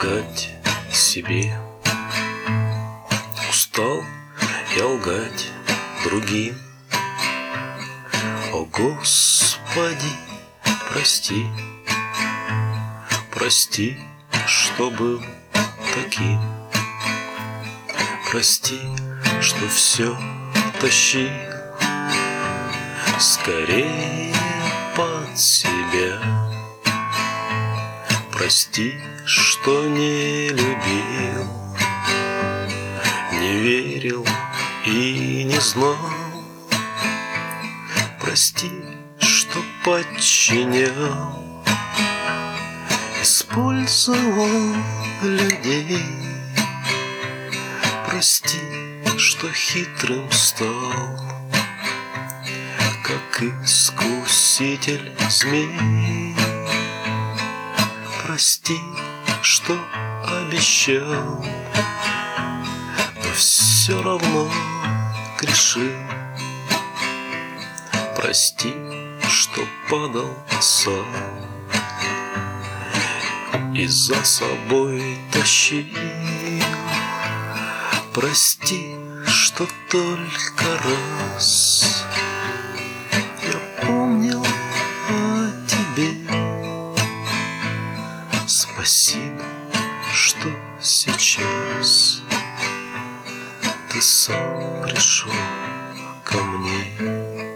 лгать себе, устал я лгать другим. О, Господи, прости, прости, что был таким. Прости, что все тащил скорее под себя. Прости, что не любил, не верил и не знал. Прости, что подчинял, использовал людей. Прости, что хитрым стал, как искуситель змей. Прости, что обещал, но все равно грешил. Прости, что падал сам и за собой тащил. Прости, что только раз я помнил о тебе. Спасибо, что сейчас ты сам пришел ко мне.